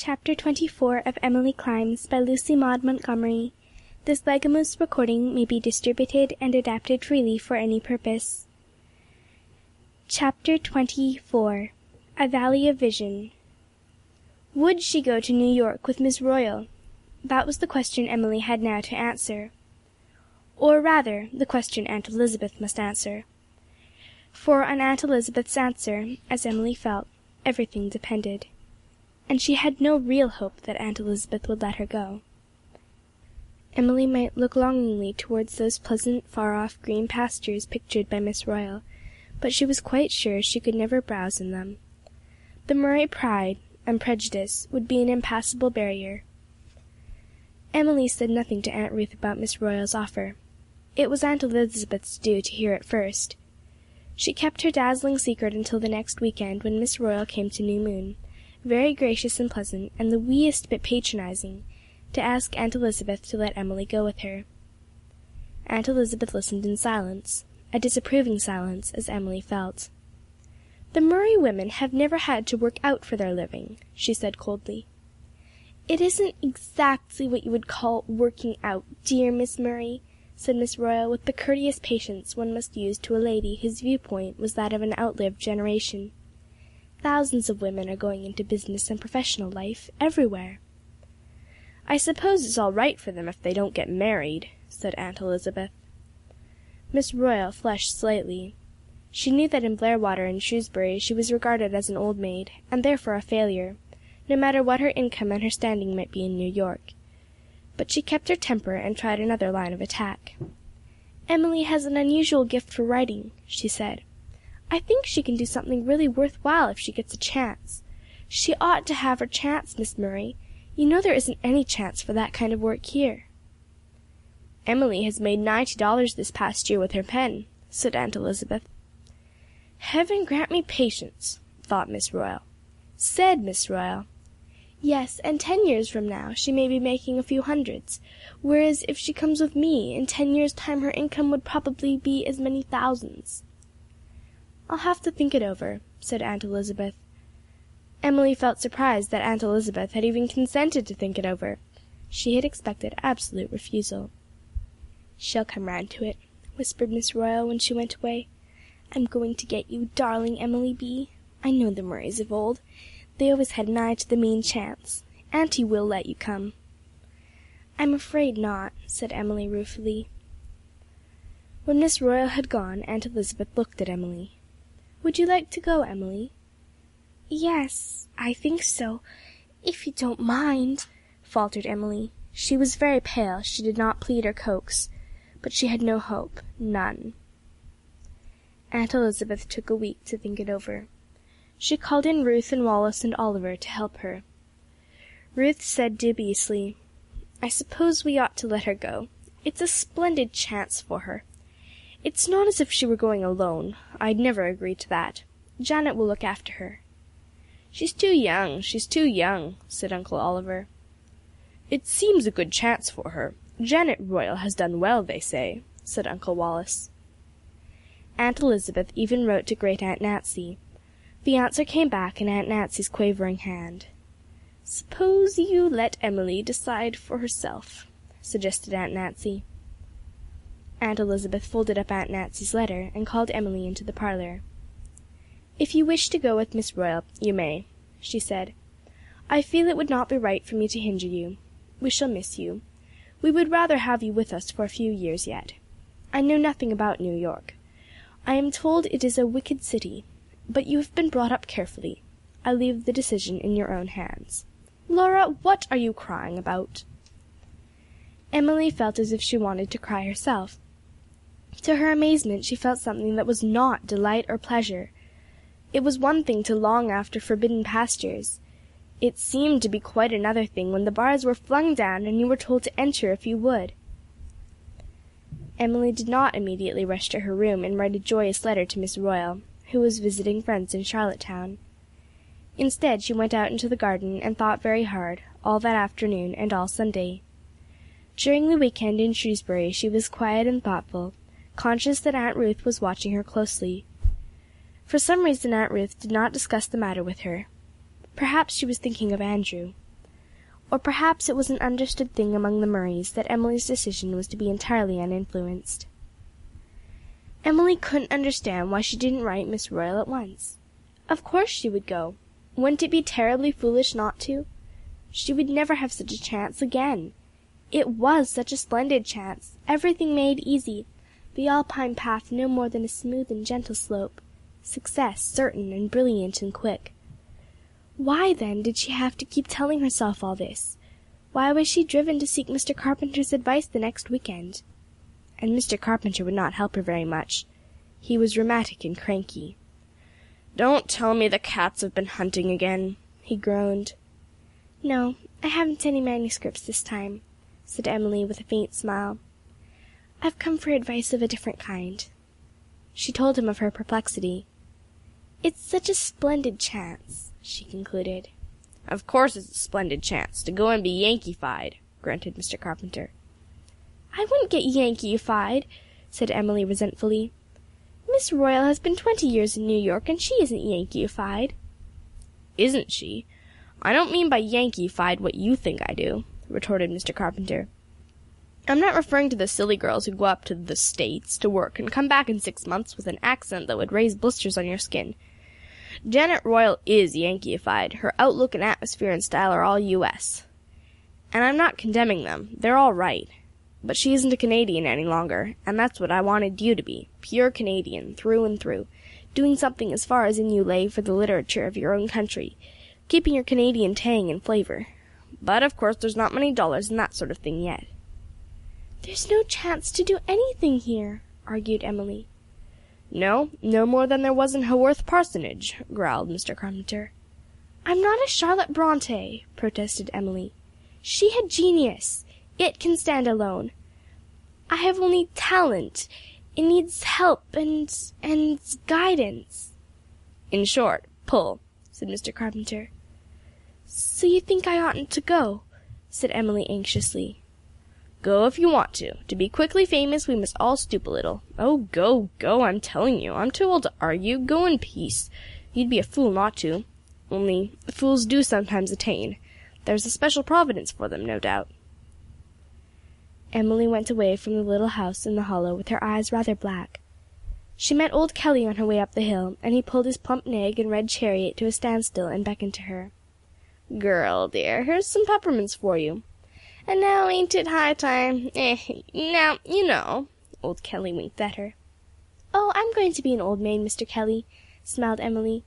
Chapter 24 of Emily Climbs by Lucy Maud Montgomery. This Legamoose recording may be distributed and adapted freely for any purpose. Chapter 24 A Valley of Vision. Would she go to New York with Miss Royal? That was the question Emily had now to answer. Or rather, the question Aunt Elizabeth must answer. For on Aunt Elizabeth's answer, as Emily felt, everything depended. And she had no real hope that Aunt Elizabeth would let her go. Emily might look longingly towards those pleasant, far-off green pastures pictured by Miss Royal, but she was quite sure she could never browse in them. The Murray pride and prejudice would be an impassable barrier. Emily said nothing to Aunt Ruth about Miss Royal's offer. It was Aunt Elizabeth's due to hear it first. She kept her dazzling secret until the next week-end when Miss Royal came to New Moon, very gracious and pleasant, and the weeest bit patronizing, to ask Aunt Elizabeth to let Emily go with her. Aunt Elizabeth listened in silence, a disapproving silence, as Emily felt. "The Murray women have never had to work out for their living," she said coldly. "It isn't exactly what you would call working out, dear Miss Murray," said Miss Royal with the courteous patience one must use to a lady whose viewpoint was that of an outlived generation. "Thousands of women are going into business and professional life, everywhere." "I suppose it's all right for them if they don't get married," said Aunt Elizabeth. Miss Royal flushed slightly. She knew that in Blairwater and Shrewsbury she was regarded as an old maid, and therefore a failure, no matter what her income and her standing might be in New York. But she kept her temper and tried another line of attack. "Emily has an unusual gift for writing," she said. "I think she can do something really worth while if she gets a chance. She ought to have her chance, Miss Murray. You know there isn't any chance for that kind of work here." "Emily has made $90 this past year with her pen," said Aunt Elizabeth. "Heaven grant me patience," thought Miss Royal. Said Miss Royal. "Yes, and 10 years from now she may be making a few hundreds, whereas if she comes with me, in 10 years' time her income would probably be as many thousands." "I'll have to think it over," said Aunt Elizabeth. Emily felt surprised that Aunt Elizabeth had even consented to think it over. She had expected absolute refusal. "She'll come round to it," whispered Miss Royal when she went away. "I'm going to get you, darling Emily B. I know the Murrays of old. They always had an eye to the main chance. Auntie will let you come." "I'm afraid not," said Emily ruefully. When Miss Royal had gone, Aunt Elizabeth looked at Emily. "Would you like to go, Emily?" "Yes, I think so, if you don't mind," faltered Emily. She was very pale, she did not plead or coax, but she had no hope, none. Aunt Elizabeth took a week to think it over. She called in Ruth and Wallace and Oliver to help her. Ruth said dubiously, "I suppose we ought to let her go. It's a splendid chance for her. It's not as if she were going alone. I'd never agree to that. Janet will look after her." She's too young, said Uncle Oliver. "It seems a good chance for her. Janet Royal has done well, they say," said Uncle Wallace. Aunt Elizabeth even wrote to Great Aunt Nancy. The answer came back in Aunt Nancy's quavering hand. "Suppose you let Emily decide for herself," suggested Aunt Nancy. Aunt Elizabeth folded up Aunt Nancy's letter and called Emily into the parlour. "If you wish to go with Miss Royal, you may," she said. "I feel it would not be right for me to hinder you. We shall miss you. We would rather have you with us for a few years yet. I know nothing about New York. I am told it is a wicked city, but you have been brought up carefully. I leave the decision in your own hands." "Laura, what are you crying about?" Emily felt as if she wanted to cry herself. To her amazement she felt something that was not delight or pleasure. It was one thing to long after forbidden pastures. It seemed to be quite another thing when the bars were flung down and you were told to enter if you would. Emily did not immediately rush to her room and write a joyous letter to Miss Royal, who was visiting friends in Charlottetown. Instead, she went out into the garden and thought very hard, all that afternoon and all Sunday. During the week-end in Shrewsbury she was quiet and thoughtful, conscious that Aunt Ruth was watching her closely. For some reason Aunt Ruth did not discuss the matter with her. Perhaps she was thinking of Andrew. Or perhaps it was an understood thing among the Murrays that Emily's decision was to be entirely uninfluenced. Emily couldn't understand why she didn't write Miss Royal at once. Of course she would go. Wouldn't it be terribly foolish not to? She would never have such a chance again. It was such a splendid chance, everything made easy, the Alpine path no more than a smooth and gentle slope, success certain and brilliant and quick. Why, then, did she have to keep telling herself all this? Why was she driven to seek Mr. Carpenter's advice the next weekend? And Mr. Carpenter would not help her very much. He was rheumatic and cranky. "Don't tell me the cats have been hunting again," he groaned. "No, I haven't any manuscripts this time," said Emily with a faint smile. "I've come for advice of a different kind." She told him of her perplexity. "It's such a splendid chance," she concluded. "Of course it's a splendid chance to go and be Yankeefied," grunted Mr. Carpenter. "I wouldn't get Yankeefied," said Emily resentfully. "Miss Royal has been 20 years in New York, and she isn't Yankeefied." "Isn't she? I don't mean by Yankeefied what you think I do," retorted Mr. Carpenter. "I'm not referring to the silly girls who go up to the States to work and come back in 6 months with an accent that would raise blisters on your skin. Janet Royal is Yankeeified. Her outlook and atmosphere and style are all U.S. And I'm not condemning them. They're all right. But she isn't a Canadian any longer, and that's what I wanted you to be, pure Canadian, through and through, doing something as far as in you lay for the literature of your own country, keeping your Canadian tang and flavour. But, of course, there's not many dollars in that sort of thing yet." "There's no chance to do anything here," argued Emily. "No, no more than there was in Haworth Parsonage," growled Mr. Carpenter. "I'm not a Charlotte Bronte," protested Emily. "She had genius. It can stand alone. I have only talent. It needs help and guidance." "In short, pull," said Mr. Carpenter. "So you think I oughtn't to go?" said Emily anxiously. "Go if you want to. To be quickly famous we must all stoop a little. Oh, go, go, I'm telling you. I'm too old to argue. Go in peace. You'd be a fool not to. Only, fools do sometimes attain. There's a special providence for them, no doubt." Emily went away from the little house in the hollow with her eyes rather black. She met old Kelly on her way up the hill, and he pulled his plump nag and red chariot to a standstill and beckoned to her. "Girl, dear, here's some peppermints for you. And now ain't it high time? Now, you know." Old Kelly winked at her. "Oh, I'm going to be an old maid, Mr. Kelly," smiled Emily.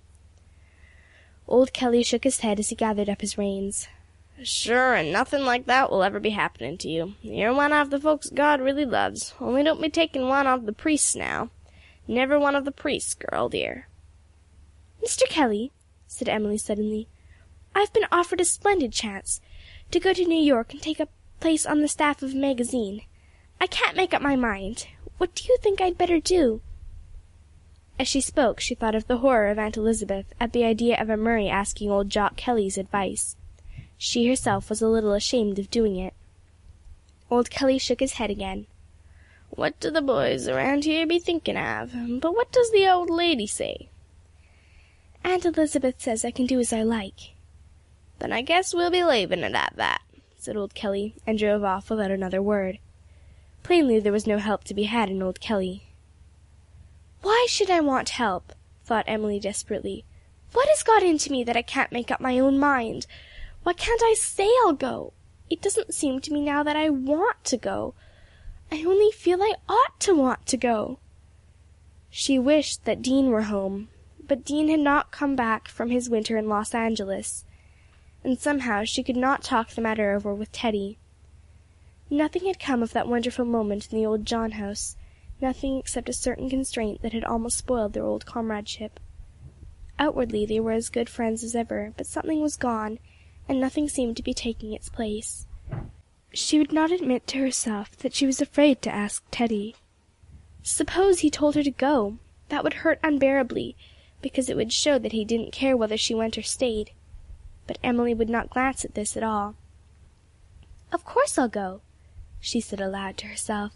Old Kelly shook his head as he gathered up his reins. "Sure, and nothing like that will ever be happening to you. You're one of the folks God really loves. Only don't be taking one of the priests now. Never one of the priests, girl, dear." "Mr. Kelly," said Emily suddenly, "I've been offered a splendid chance to go to New York and take a place on the staff of a magazine. I can't make up my mind. What do you think I'd better do?" As she spoke, she thought of the horror of Aunt Elizabeth at the idea of a Murray asking old Jock Kelly's advice. She herself was a little ashamed of doing it. Old Kelly shook his head again. "What do the boys around here be thinking of? But what does the old lady say?" "Aunt Elizabeth says I can do as I like." "Then I guess we'll be laving it at that," said old Kelly, and drove off without another word. Plainly there was no help to be had in old Kelly. "Why should I want help?" thought Emily desperately. "What has got into me that I can't make up my own mind? Why can't I say I'll go? It doesn't seem to me now that I want to go. I only feel I ought to want to go." She wished that Dean were home, but Dean had not come back from his winter in Los Angeles, and somehow she could not talk the matter over with Teddy. Nothing had come of that wonderful moment in the old John house, nothing except a certain constraint that had almost spoiled their old comradeship. Outwardly they were as good friends as ever, but something was gone, and nothing seemed to be taking its place. She would not admit to herself that she was afraid to ask Teddy. Suppose he told her to go, that would hurt unbearably, because it would show that he didn't care whether she went or stayed. But Emily would not glance at this at all. "Of course I'll go," she said aloud to herself.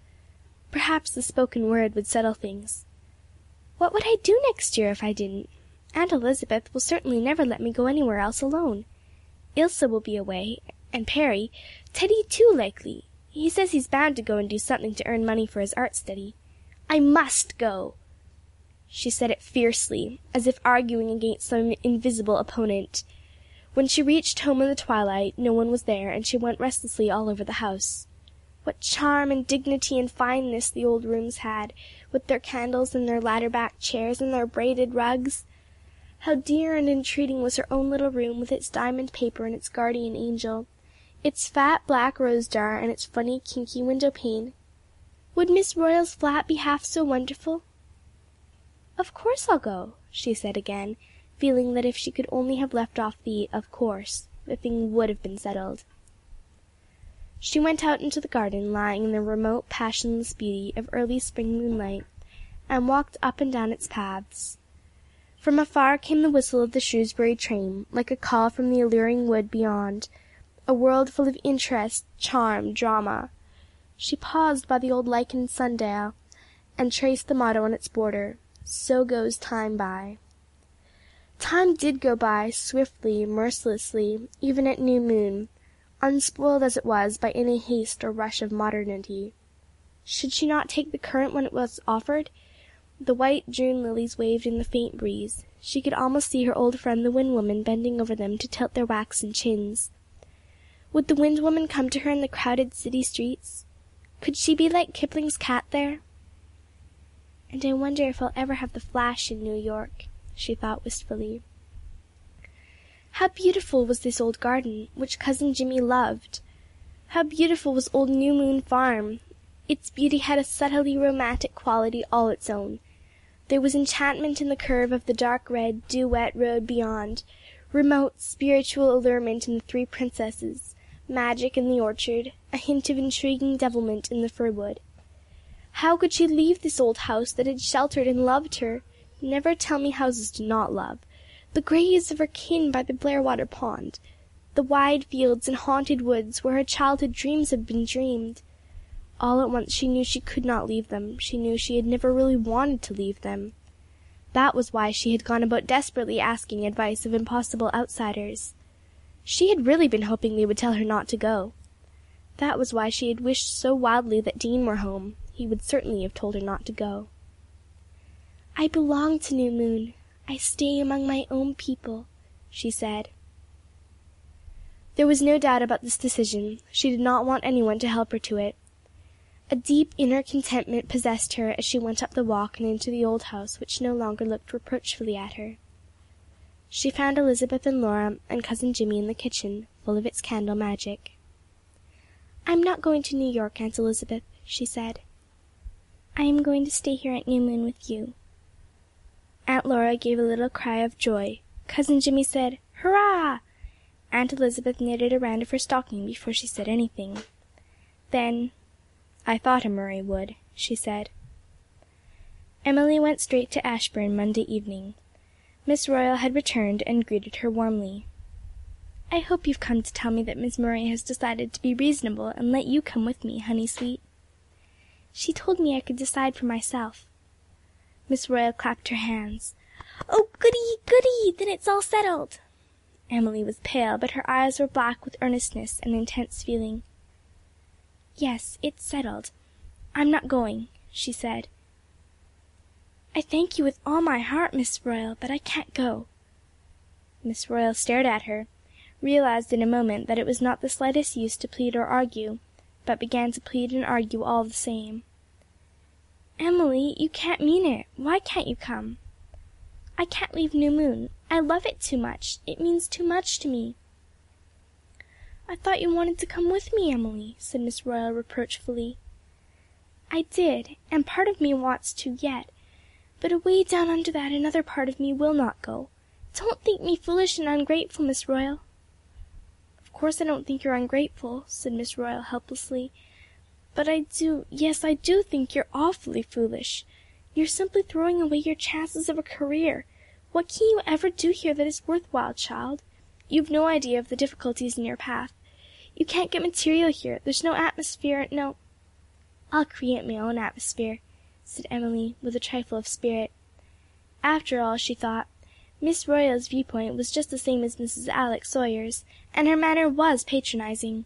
Perhaps the spoken word would settle things. What would I do next year if I didn't? Aunt Elizabeth will certainly never let me go anywhere else alone. Ilse will be away, And Perry, Teddy too likely. He says he's bound to go and do something to earn money for his art study. I must go." She said it fiercely, as if arguing against some invisible opponent. When she reached home in the twilight, no one was there, and she went restlessly all over the house. What charm and dignity and fineness the old rooms had, with their candles and their ladder-backed chairs and their braided rugs! How dear and entreating was her own little room, with its diamond paper and its guardian angel, its fat black rose jar and its funny kinky window pane! Would Miss Royal's flat be half so wonderful? "Of course I'll go," she said again, feeling that if she could only have left off the "of course," the thing would have been settled. She went out into the garden, lying in the remote, passionless beauty of early spring moonlight, and walked up and down its paths. From afar came the whistle of the Shrewsbury train, like a call from the alluring wood beyond, a world full of interest, charm, drama. She paused by the old lichened sundial, and traced the motto on its border, "So goes time by." Time did go by, swiftly, mercilessly, even at new moon, unspoiled as it was by any haste or rush of modernity. Should she not take the current when it was offered? The white June lilies waved in the faint breeze. She could almost see her old friend the Wind Woman bending over them to tilt their waxen chins. Would the Wind Woman come to her in the crowded city streets? Could she be like Kipling's cat there? "And I wonder if I'll ever have the flash in New York," she thought wistfully. How beautiful was this old garden, which Cousin Jimmy loved! How beautiful was old New Moon Farm! Its beauty had a subtly romantic quality all its own. There was enchantment in the curve of the dark red, dew-wet road beyond, remote, spiritual allurement in the Three Princesses, magic in the orchard, a hint of intriguing devilment in the fir-wood. How could she leave this old house that had sheltered and loved her? Never tell me houses do not love. The graves of her kin by the Blairwater pond, the wide fields and haunted woods where her childhood dreams had been dreamed. All at once she knew she could not leave them. She knew she had never really wanted to leave them. That was why she had gone about desperately asking advice of impossible outsiders. She had really been hoping they would tell her not to go. That was why she had wished so wildly that Dean were home. He would certainly have told her not to go. "I belong to New Moon. I stay among my own people," she said. There was no doubt about this decision. She did not want anyone to help her to it. A deep inner contentment possessed her as she went up the walk and into the old house which no longer looked reproachfully at her. She found Elizabeth and Laura and Cousin Jimmy in the kitchen, full of its candle magic. "I'm not going to New York, Aunt Elizabeth," she said. "I am going to stay here at New Moon with you." Aunt Laura gave a little cry of joy. Cousin Jimmy said, "Hurrah!" Aunt Elizabeth knitted a round of her stocking before she said anything. Then, "I thought Amory would," she said. Emily went straight to Ashbourne Monday evening. Miss Royal had returned and greeted her warmly. "I hope you've come to tell me that Miss Murray has decided to be reasonable and let you come with me, honey sweet." "She told me I could decide for myself." Miss Royal clapped her hands. "Oh, goody, goody! Then it's all settled." Emily was pale, but her eyes were black with earnestness and intense feeling. "Yes, it's settled. I'm not going," she said. "I thank you with all my heart, Miss Royal, but I can't go." Miss Royal stared at her, realized in a moment that it was not the slightest use to plead or argue, but began to plead and argue all the same. "Emily, you can't mean it. Why can't you come?" "I can't leave New Moon. I love it too much. It means too much to me." "I thought you wanted to come with me, Emily," said Miss Royal reproachfully. "I did, and part of me wants to yet, but away down under that another part of me will not go. Don't think me foolish and ungrateful, Miss Royal." "Of course I don't think you're ungrateful," said Miss Royal helplessly, "but I do, yes, I do think you're awfully foolish. You're simply throwing away your chances of a career. What can you ever do here that is worthwhile, child? You've no idea of the difficulties in your path. You can't get material here. There's no atmosphere, no—" "I'll create my own atmosphere," said Emily, with a trifle of spirit. After all, she thought, Miss Royal's viewpoint was just the same as Mrs. Alex Sawyer's, and her manner was patronizing.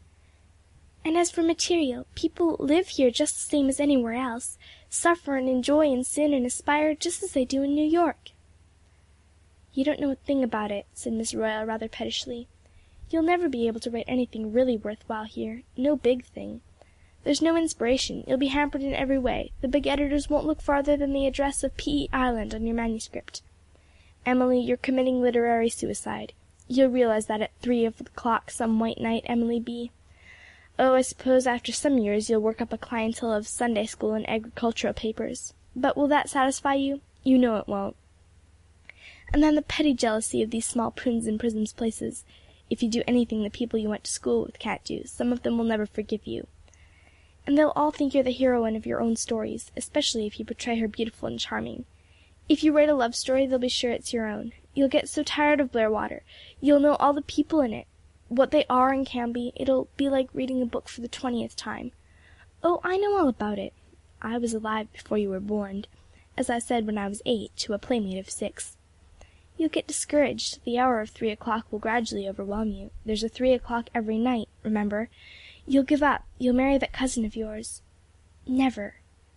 And as for material, people live here just the same as anywhere else, suffer and enjoy and sin and aspire just as they do in New York. You don't know a thing about it, said Miss Royal rather pettishly. You'll never be able to write anything really worthwhile here, no big thing. There's no inspiration, you'll be hampered in every way, the big editors won't look farther than the address of P.E. Island on your manuscript. Emily, you're committing literary suicide. You'll realize that at 3 o'clock some white night, Emily B. Oh, I suppose after some years you'll work up a clientele of Sunday school and agricultural papers. But will that satisfy you? You know it won't. And then the petty jealousy of these small prunes in Prism's places. If you do anything the people you went to school with can't do, some of them will never forgive you. And they'll all think you're the heroine of your own stories, especially if you portray her beautiful and charming. If you write a love story, they'll be sure it's your own. You'll get so tired of Blairwater. You'll know all the people in it, what they are and can be. It'll be like reading a book for the 20th time. Oh, I know all about it. I was alive before you were born, as I said when I was 8 to a playmate of 6. You'll get discouraged. The hour of 3 o'clock will gradually overwhelm you. There's a 3 o'clock every night, remember. You'll give up. You'll marry that cousin of yours. Never.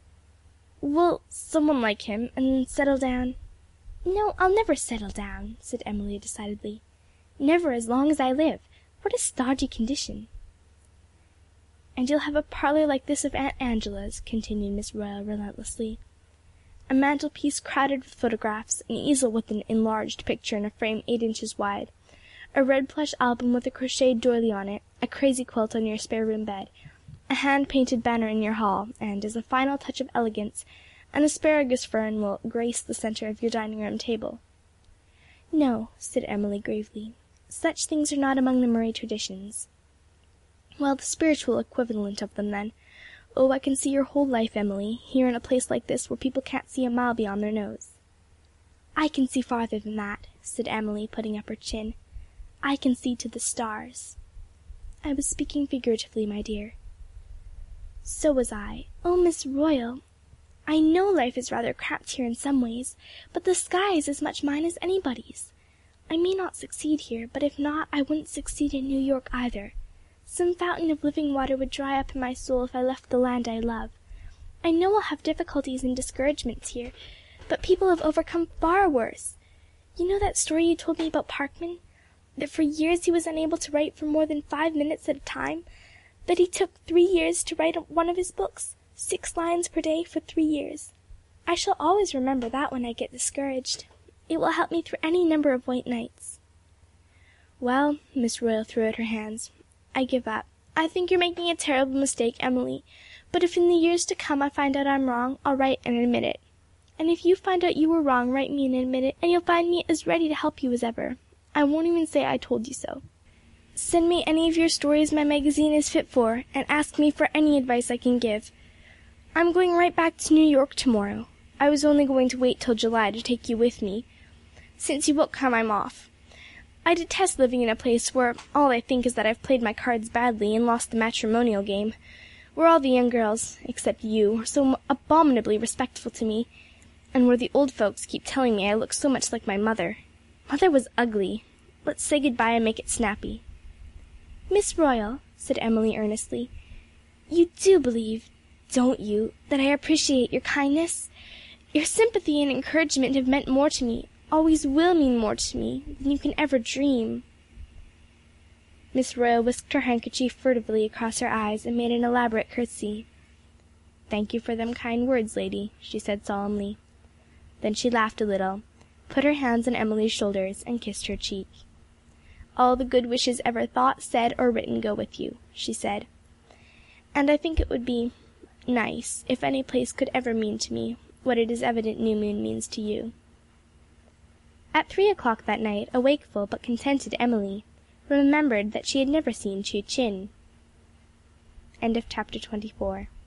Well, someone like him, and then settle down. No, I'll never settle down, said Emily decidedly. Never as long as I live. What a stodgy condition. And you'll have a parlour like this of Aunt Angela's, continued Miss Royal relentlessly. A mantelpiece crowded with photographs, an easel with an enlarged picture in a frame 8 inches wide, a red plush album with a crocheted doily on it, a crazy quilt on your spare room bed, a hand-painted banner in your hall, and, as a final touch of elegance, an asparagus fern will grace the centre of your dining-room table. No, said Emily gravely, such things are not among the Murray traditions. Well, the spiritual equivalent of them, then. Oh, I can see your whole life, Emily, here in a place like this where people can't see a mile beyond their nose. I can see farther than that, said Emily, putting up her chin. I can see to the stars. I was speaking figuratively, my dear. So was I. Oh, Miss Royal, I know life is rather cramped here in some ways, but the sky is as much mine as anybody's. I may not succeed here, but if not, I wouldn't succeed in New York either. Some fountain of living water would dry up in my soul if I left the land I love. I know I'll have difficulties and discouragements here, but people have overcome far worse. You know that story you told me about Parkman? That for years he was unable to write for more than 5 minutes at a time? That he took 3 years to write one of his books, 6 lines per day for 3 years. I shall always remember that when I get discouraged. It will help me through any number of white nights. Well, Miss Royal threw out her hands, I give up. I think you're making a terrible mistake, Emily, but if in the years to come I find out I'm wrong, I'll write and admit it. And if you find out you were wrong, write me and admit it, and you'll find me as ready to help you as ever. I won't even say I told you so. Send me any of your stories my magazine is fit for, and ask me for any advice I can give. I'm going right back to New York tomorrow. I was only going to wait till July to take you with me. Since you won't come, I'm off. I detest living in a place where all I think is that I've played my cards badly and lost the matrimonial game, where all the young girls, except you, are so abominably respectful to me, and where the old folks keep telling me I look so much like my mother. Mother was ugly. Let's say good-bye and make it snappy. Miss Royal, said Emily earnestly, you do believe, don't you, that I appreciate your kindness? Your sympathy and encouragement have meant more to me, always will mean more to me, than you can ever dream. Miss Royal whisked her handkerchief furtively across her eyes and made an elaborate curtsy. Thank you for them kind words, lady, she said solemnly. Then she laughed a little, put her hands on Emily's shoulders, and kissed her cheek. All the good wishes ever thought, said, or written go with you, she said. And I think it would be nice if any place could ever mean to me what it is evident New Moon means to you. At 3 o'clock that night, a wakeful but contented Emily remembered that she had never seen Chu Chin. End of chapter 24.